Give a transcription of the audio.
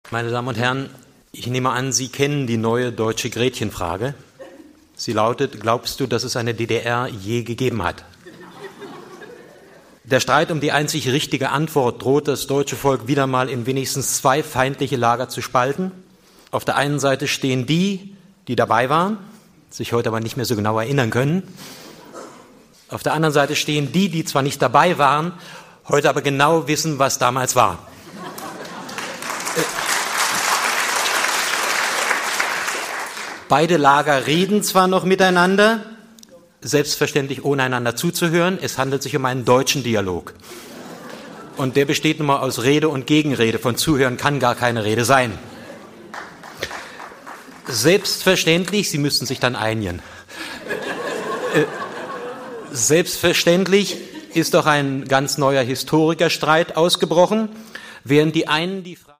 Meine Damen und Herren, ich nehme an, Sie kennen die neue deutsche Gretchenfrage. Sie lautet: Glaubst du, dass es eine DDR je gegeben hat? Der Streit um die einzig richtige Antwort droht das deutsche Volk wieder mal in wenigstens zwei feindliche Lager zu spalten. Auf der einen Seite stehen die, die dabei waren, sich heute aber nicht mehr so genau erinnern können. Auf der anderen Seite stehen die, die zwar nicht dabei waren, heute aber genau wissen, was damals war. Beide Lager reden zwar noch miteinander, selbstverständlich ohne einander zuzuhören. Es handelt sich um einen deutschen Dialog. Und der besteht nun mal aus Rede und Gegenrede. Von Zuhören kann gar keine Rede sein. Selbstverständlich, Sie müssten sich dann einigen. Selbstverständlich ist doch ein ganz neuer Historikerstreit ausgebrochen, während die einen die Frage